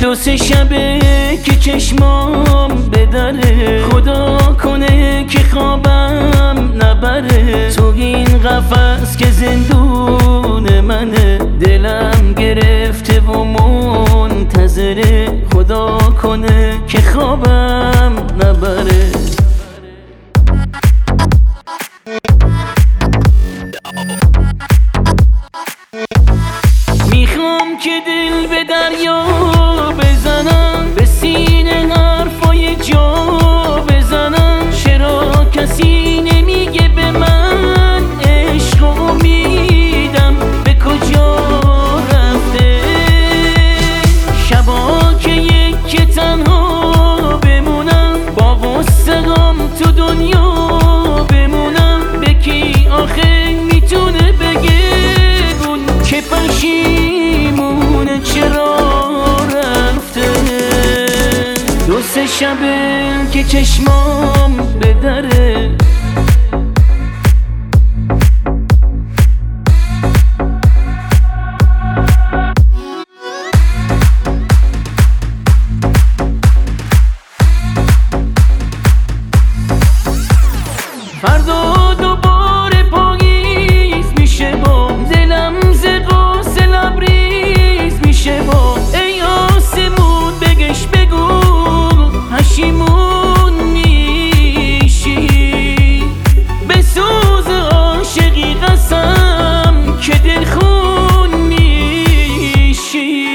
دو سه شبه که چشمام بدره، خدا کنه که خوابم نبره. تو این قفس که زندون منه، دلم گرفته و منتظره، خدا کنه که خوابم نبره. میخوام که دل به دریا بزنم، به سینه حرفای جا بزنم. چرا کسی نمیگه به من عشق امیدم به کجا رفته؟ شبا که یک تنها بمونم، با غصه‌ام تو دنیا بمونم. به کی آخه میتونه بگه اون که پشیمونه چرا رفته؟ دو سه شبه که چشمام بدره، فردا دوباره پاییز میشه با دلم ز غصه لبریز میشه با. ای آسمون بگش بگو پشیمون میشی، به سوز عاشقی قسم که دلخون میشی.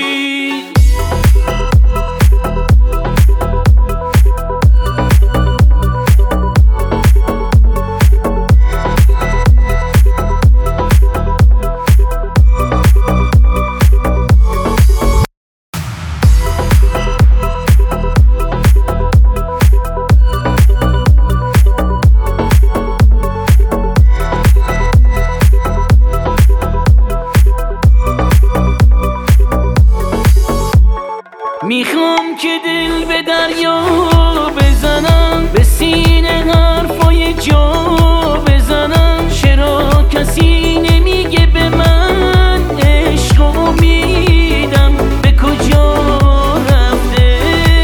میخوام که دل به دریا بزنم، به سینه حرفای جا بزنم. چرا کسی نمیگه به من عشق و امیدم به کجا رفته؟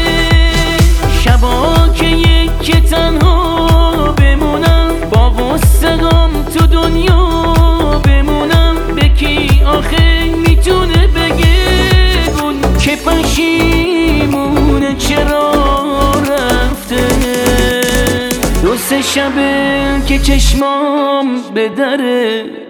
شبا که یک تنها بمونم، با غصه‌ام تو دنیا بمونم. به کی آخه میتونه بگه اون که پشیمونه چرا رفته؟ دو سه شبه که چشمام بدره.